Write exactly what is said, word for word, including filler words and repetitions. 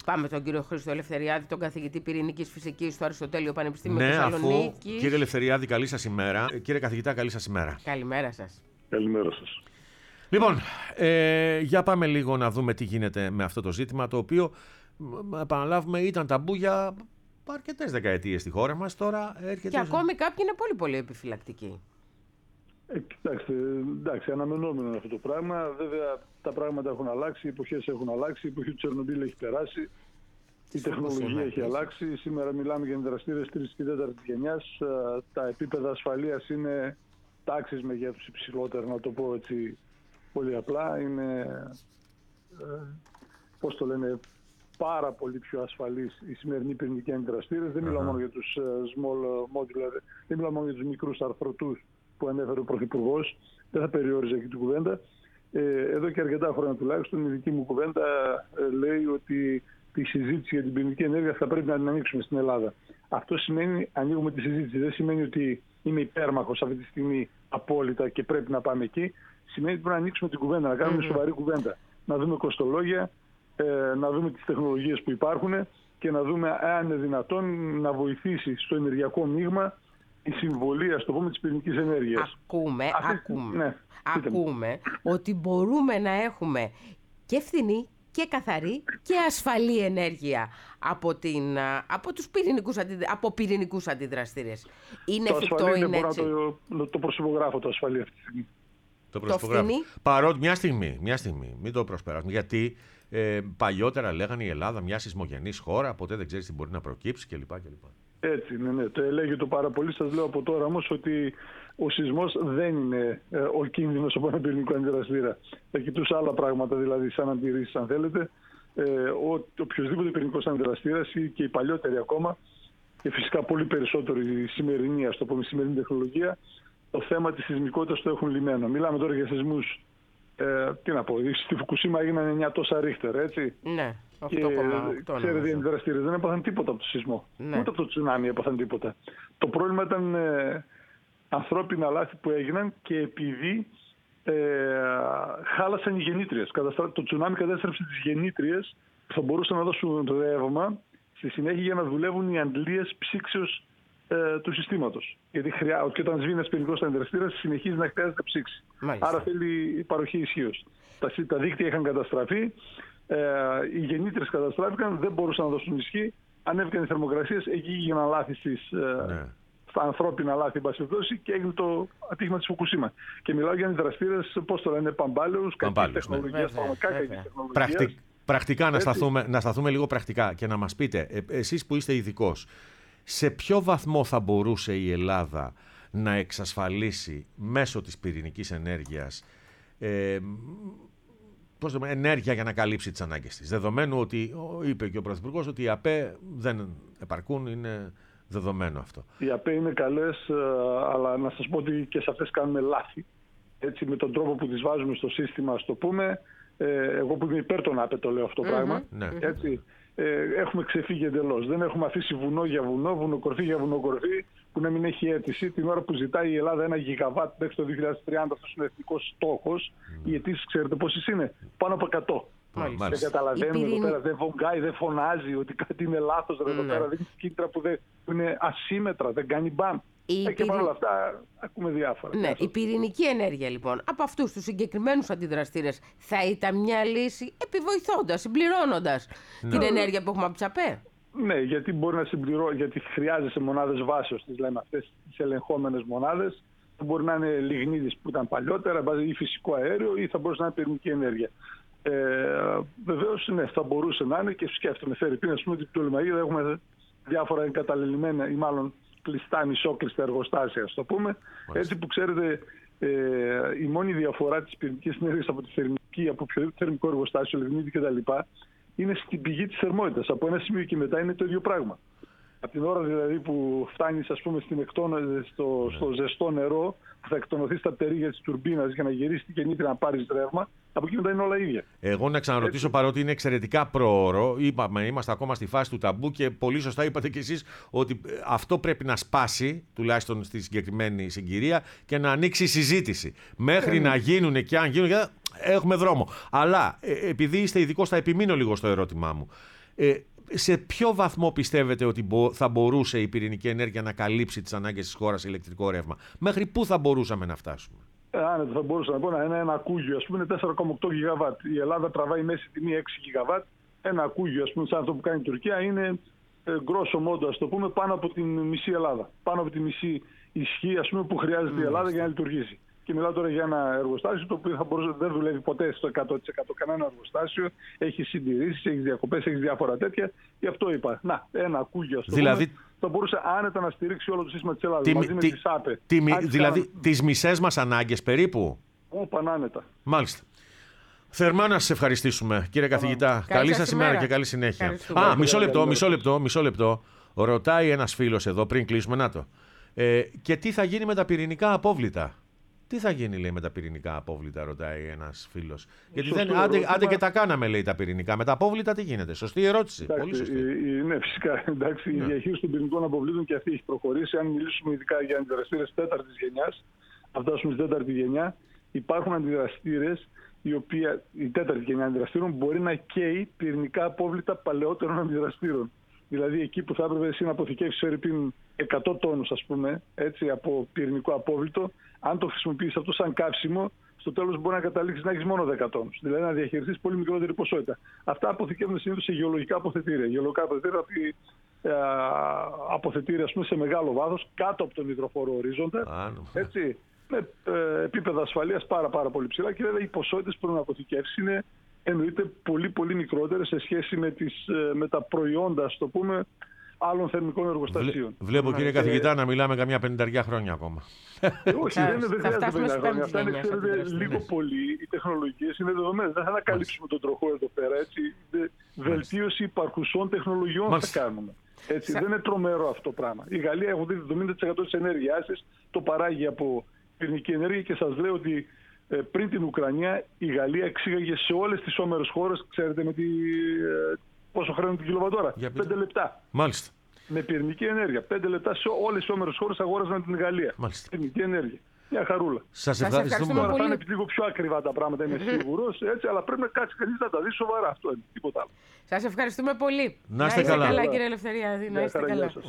Πάμε τον κύριο Χρήστο Ελευθεριάδη, τον καθηγητή πυρηνικής φυσικής στο Αριστοτέλειο Πανεπιστήμιο ναι, Θεσσαλονίκης. Αφού, κύριε Ελευθεριάδη, καλή σας ημέρα. Κύριε καθηγητά, καλή σας ημέρα. Καλημέρα σας. Καλημέρα σας. Λοιπόν, ε, για πάμε λίγο να δούμε τι γίνεται με αυτό το ζήτημα, το οποίο, επαναλάβουμε, ήταν ταμπού για αρκετές δεκαετίες στη χώρα μας. Τώρα έρχεται... Και ακόμη κάποιοι είναι πολύ πολύ επιφυλακτικοί. Ε, κοιτάξτε, εντάξει, αναμενόμενο είναι αυτό το πράγμα. Βέβαια, τα πράγματα έχουν αλλάξει, οι εποχές έχουν αλλάξει, η εποχή του Τσερνομπίλ έχει περάσει, η τεχνολογία έχει αλλάξει. Σήμερα μιλάμε για δραστήρες τρίτης και τέταρτης γενιάς. Τα επίπεδα ασφαλείας είναι τάξεις μεγέθους υψηλότερα, να το πω έτσι πολύ απλά. Είναι, ε, πώς το λένε, πάρα πολύ πιο ασφαλείς οι σημερινοί πυρηνικοί αντιδραστήρες. Δεν μιλάω μόνο για τους small modular, δεν μιλάω μόνο για τους μικρούς αρθρωτούς που ανέφερε ο Πρωθυπουργός. Δεν θα περιόριζα εκεί την κουβέντα. Ε, εδώ και αρκετά χρόνια τουλάχιστον η δική μου κουβέντα ε, λέει ότι τη συζήτηση για την πυρηνική ενέργεια θα πρέπει να την ανοίξουμε στην Ελλάδα. Αυτό σημαίνει ανοίγουμε τη συζήτηση. Δεν σημαίνει ότι είμαι υπέρμαχος αυτή τη στιγμή απόλυτα και πρέπει να πάμε εκεί. Σημαίνει ότι πρέπει να ανοίξουμε την κουβέντα, να κάνουμε mm-hmm. σοβαρή κουβέντα. Να δούμε κοστολόγια, ε, να δούμε τις τεχνολογίες που υπάρχουν και να δούμε αν είναι δυνατόν να βοηθήσει στο ενεργειακό μείγμα η συμβολή, ας το πούμε, της πυρηνικής ενέργειας. Ακούμε, Αυτή, ακούμε, ναι, ακούμε ότι μπορούμε να έχουμε και φθηνή και καθαρή και ασφαλή ενέργεια από, την, από τους πυρηνικούς, από πυρηνικούς αντιδραστήρες. Είναι εφικτό, είναι, είναι έτσι. Το, το, το προσυπογράφω το ασφαλή αυτή τη στιγμή. Το προσυπογράφω. Παρότι μια στιγμή, μια στιγμή, μην το προσπεράσουμε. Γιατί ε, παλιότερα λέγανε η Ελλάδα μια σεισμογενής χώρα, ποτέ δεν ξέρεις τι μπορεί να προκύψει κλπ. Έτσι είναι, ναι. Το ελέγει το πάρα πολύ. Σας λέω από τώρα όμως ότι ο σεισμός δεν είναι ε, ο κίνδυνος από ένα πυρηνικό αντιδραστήρα. Θα κοιτούσε άλλα πράγματα, δηλαδή σαν αντιρρήσεις αν θέλετε. Ε, ο, οποιοσδήποτε πυρηνικός αντιδραστήρας ή και οι παλιότεροι ακόμα, και φυσικά πολύ περισσότερο η σημερινή, ας το πούμε, η σημερινή τεχνολογία, το θέμα της σεισμικότητας το έχουν λυμμένο. Μιλάμε τώρα για σεισμούς, ε, τι να πω, στη Φουκουσίμα έγιναν εννιά τόσα ρίχτερ, έτσι. Ναι. Και ξέρετε, οι αντιδραστήρες δεν έπαθαν τίποτα από το σεισμό. Ναι. Ούτε από το τσουνάμι έπαθαν τίποτα. Το πρόβλημα ήταν ε, ανθρώπινα λάθη που έγιναν και επειδή ε, χάλασαν οι γεννήτριες. Το τσουνάμι κατέστρεψε τις γεννήτριες που θα μπορούσαν να δώσουν ρεύμα στη συνέχεια για να δουλεύουν οι αντλίες ψήξεως ε, του συστήματος. Γιατί χρειά, και όταν σβήνει ένας πυρηνικός αντιδραστήρας συνεχίζει να χρειάζεται ψήξη. Μάλιστα. Άρα θέλει παροχή ισχύως. Τα, τα δίκτυα είχαν καταστραφεί. Ε, οι γεννήτριες καταστράφηκαν, δεν μπορούσαν να δώσουν ισχύ. Ανέβηκαν οι θερμοκρασίες, εκεί έγιναν λάθη στις, ναι. στα ανθρώπινα λάθη, και έγινε το ατύχημα της Φουκουσίμα. Και μιλάω για αντιδραστήρες, πώς το λένε, παμπάλαιους, κακές τεχνολογίες, πραγματικά κακές τεχνολογίες. Πρακτι, πρακτικά, να σταθούμε, να σταθούμε λίγο πρακτικά και να μας πείτε, ε, εσείς που είστε ειδικός, σε ποιο βαθμό θα μπορούσε η Ελλάδα να εξασφαλίσει μέσω της πυρηνικής ενέργειας ε, πώς το, ενέργεια για να καλύψει τις ανάγκες της. Δεδομένου ότι, είπε και ο Πρωθυπουργός, ότι οι ΑΠΕ δεν επαρκούν, είναι δεδομένο αυτό. Οι ΑΠΕ είναι καλές, αλλά να σας πω ότι και σε αυτές κάνουμε λάθη. Έτσι, με τον τρόπο που τις βάζουμε στο σύστημα, ας το πούμε, εγώ που είμαι υπέρ των ΑΠΕ το λέω αυτό το mm-hmm. πράγμα, ναι. έτσι, έχουμε ξεφύγει εντελώς. Δεν έχουμε αφήσει βουνό για βουνό, βουνοκορφή για βουνοκορφή, που να μην έχει αίτηση. Την ώρα που ζητάει η Ελλάδα ένα γιγαβάτ μέχρι το δύο χιλιάδες τριάντα, αυτός είναι ο εθνικός στόχος, mm. οι αιτήσεις ξέρετε πόσες είναι? Πάνω από εκατό. Μάλιστα. Δεν καταλαβαίνουμε πυρην... εδώ πέρα, δεν βογκάει, δεν φωνάζει ότι κάτι είναι λάθος εδώ mm. πέρα, δεν είναι κίνητρα που, δεν, που είναι ασύμετρα, δεν κάνει μπαμ. Η ε, και παρ' όλα αυτά ακούμε διάφορα. Ναι, η πυρηνική ενέργεια λοιπόν από αυτούς τους συγκεκριμένους αντιδραστήρες θα ήταν μια λύση επιβοηθώντας, συμπληρώνοντας ναι. την ενέργεια που έχουμε από τις ΑΠΕ? Ναι, γιατί μπορεί να συμπληρώ, γιατί χρειάζεσαι μονάδες βάσεως, τις λέμε αυτές τις ελεγχόμενες μονάδες. Μπορεί να είναι λιγνίδης που ήταν παλιότερα, ή φυσικό αέριο, ή θα μπορούσε να είναι πυρηνική ενέργεια. Ε, βεβαίως, ναι, θα μπορούσε να είναι, και σκέφτομαι, Φερρυπίν, ας πούμε, ότι του Λιμαγίδα έχουμε διάφορα εγκαταλελειμμένα ή μάλλον κλειστά, μισόκλειστα εργοστάσια, ας το πούμε. Μάλιστα. Έτσι που ξέρετε, ε, η μόνη διαφορά της πυρηνικής ενέργειας από τη θερμική, από οποιοδήποτε θερμικό εργοστάσιο, λιγνίδι κτλ., είναι στην πηγή της θερμότητας. Από ένα σημείο και μετά είναι το ίδιο πράγμα. Από την ώρα δηλαδή που φτάνεις, ας πούμε, στην εκτόνα, στο, στο ζεστό νερό, που θα εκτονωθεί στα πτερίγια της τουρμπίνας για να γυρίσει την γεννήτρια να πάρεις ρεύμα, από εκεί μετά είναι όλα ίδια. Εγώ να ξαναρωτήσω, έτσι, παρότι είναι εξαιρετικά πρόωρο, είπαμε, είμαστε ακόμα στη φάση του ταμπού και πολύ σωστά είπατε κι εσείς ότι αυτό πρέπει να σπάσει, τουλάχιστον στη συγκεκριμένη συγκυρία, και να ανοίξει η συζήτηση. Μέχρι ε, να γίνουν και αν γίνουν, έχουμε δρόμο. Αλλά ε, επειδή είστε ειδικός, θα επιμείνω λίγο στο ερώτημά μου. Ε, σε ποιο βαθμό πιστεύετε ότι θα μπορούσε η πυρηνική ενέργεια να καλύψει τις ανάγκες της χώρας σε ηλεκτρικό ρεύμα? Μέχρι πού θα μπορούσαμε να φτάσουμε? Ε, άνετα θα μπορούσα να πω να είναι ένα ακούγιο, ας πούμε, είναι τέσσερα κόμμα οκτώ γιγαβάτ. Η Ελλάδα τραβάει μέση τιμή έξι γιγαβάτ. Ένα ακούγιο, ας πούμε, σαν αυτό που κάνει η Τουρκία, είναι γκρόσο μόντο, ας το πούμε, πάνω από την μισή Ελλάδα. Πάνω από τη μισή ισχύ, ας πούμε, που χρειάζεται mm. η Ελλάδα για να λειτουργήσει. Και μιλάω τώρα για ένα εργοστάσιο το οποίο θα μπορούσε, δεν δουλεύει ποτέ στο εκατό τοις εκατό κανένα εργοστάσιο. Έχει συντηρήσεις, έχει διακοπές, έχει διάφορα τέτοια. Γι' αυτό είπα. Να, ένα ακούγιο, ας το δηλαδή... πούμε, θα μπορούσε άνετα να στηρίξει όλο το σύστημα της Ελλάδας. Τι, μαζί με τι, τις ΑΠΕ. Τι, δηλαδή κάναν... τις μισές μας ανάγκες περίπου. Ω, πανάνετα. Μάλιστα. Θερμά να σας ευχαριστήσουμε, κύριε καθηγητά. Καλή, καλή σας ημέρα και καλή συνέχεια. Α, μισό λεπτό, μισό λεπτό, μισό λεπτό. Ρωτάει ένας φίλος εδώ πριν κλείσουμε, να το. Ε, και τι θα γίνει με τα πυρηνικά απόβλητα? Τι θα γίνει, λέει, με τα πυρηνικά απόβλητα, ρωτάει ένας φίλος. Γιατί δεν, άντε, άντε και τα κάναμε, λέει, τα πυρηνικά. Με τα απόβλητα τι γίνεται? Σωστή ερώτηση. Εντάξει, πολύ σωστή. Η, η, ναι, φυσικά. Εντάξει, ναι. Η διαχείριση των πυρηνικών αποβλήτων και αυτή έχει προχωρήσει. Αν μιλήσουμε ειδικά για αντιδραστήρες τέταρτης γενιάς, αν φτάσουμε στην τέταρτη γενιά, υπάρχουν αντιδραστήρες. Η, οποία, η τέταρτη γενιά αντιδραστήρων μπορεί να καίει πυρηνικά απόβλητα παλαιότερων αντιδραστήρων. Δηλαδή εκεί που θα έπρεπε εσύ να αποθηκεύσεις ερειπίν εκατό τόνους, ας πούμε, έτσι, από πυρηνικό απόβλητο, αν το χρησιμοποιήσεις αυτό σαν καύσιμο, στο τέλος μπορεί να καταλήξεις να έχεις μόνο δέκα τόνους. Δηλαδή να διαχειριστείς πολύ μικρότερη ποσότητα. Αυτά αποθηκεύονται συνήθως σε γεωλογικά αποθετήρια. Γεωλογικά αποθετήρια, ε, αποθετήρια ας πούμε, σε μεγάλο βάθος, κάτω από τον υδροφόρο ορίζοντα. Έτσι, με ε, επίπεδα ασφαλείας πάρα, πάρα πολύ ψηλά, και βέβαια οι ποσότητες που πρέπει να αποθηκεύσεις είναι εννοείται πολύ πολύ μικρότερες σε σχέση με, τις, με τα προϊόντα, ας το πούμε, άλλων θερμικών εργοστασίων. Βλέ, βλέπω, κύριε και... καθηγητά, να μιλάμε καμιά πενταριά χρόνια ακόμα. Ε, όχι, δεν, δεν χρειάζεται πενήντα χρόνια. Αυτά είναι, ξέρετε, λίγο πολύ. Οι τεχνολογίες είναι δεδομένες. Δεν θα ανακαλύψουμε τον τροχό εδώ πέρα. Έτσι. Βελτίωση υπαρχουσών τεχνολογιών Μάλιστα. θα κάνουμε. Έτσι, δεν είναι τρομερό αυτό το πράγμα. Η Γαλλία, έχω δει, το εβδομήντα τοις εκατό της ενέργειάς της το παράγει από πυρηνική ενέργεια, και σας λέω ότι ε, πριν την Ουκρανία η Γαλλία εξήγαγε σε όλες τις όμερες χώρες, ξέρετε με τη, ε, πόσο χρόνο την κιλοβατόρα, πέντε λεπτά. Μάλιστα. Με πυρηνική ενέργεια. πέντε λεπτά σε όλες τις όμερες χώρες αγόραζαν την Γαλλία. Μάλιστα. Πυρηνική ενέργεια. Μια χαρούλα. Σας ευχαριστούμε. Τώρα θα είναι λίγο πιο ακριβά τα πράγματα, είμαι σίγουρος, έτσι, αλλά πρέπει να κάτσει κανείς να τα δει σοβαρά. Αυτό είναι. Τίποτα άλλο. Σας ευχαριστούμε πολύ. Να είστε καλά. καλά, κύριε Ελευθεριάδη. Να είστε καλά.